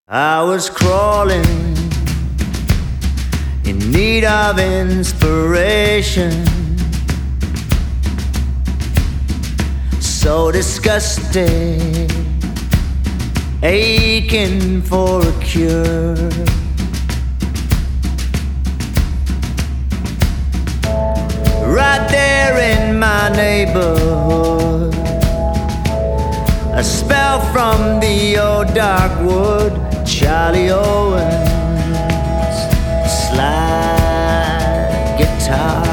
I was crawling in need of inspiration, so disgusted, aching for a cure. Right there in my neighborhood, a spell from the old dark wood. Charlie Owens, slide guitar.